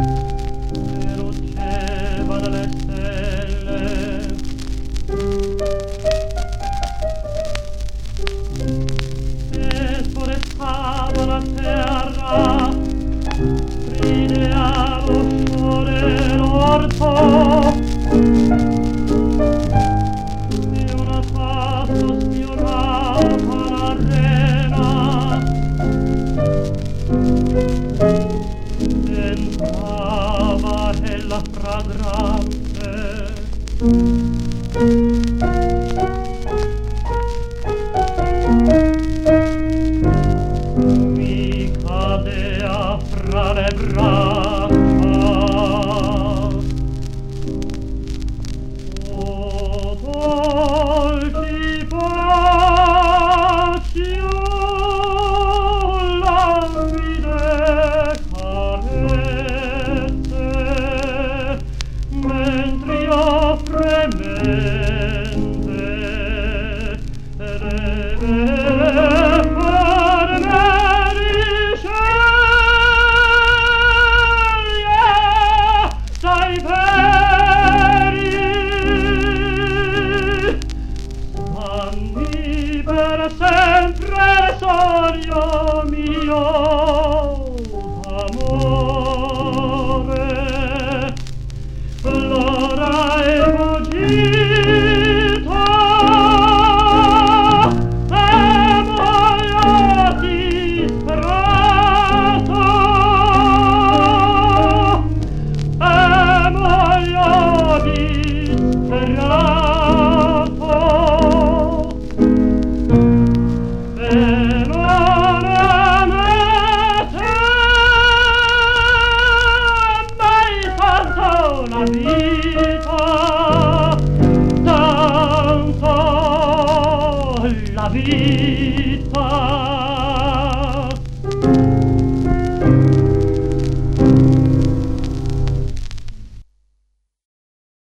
e lucevano le stelle, e sforestava la terra, rideava il sole l'orto, e una passo sfiorava l'arena, entrava e la fragrante mi cadea fra le braccia. O dolci baci, o languide carezze, mentre io fremente per sempre sogno mio d'amore, l'ora è fuggita e muoio disperato, e muoio disperato. La vita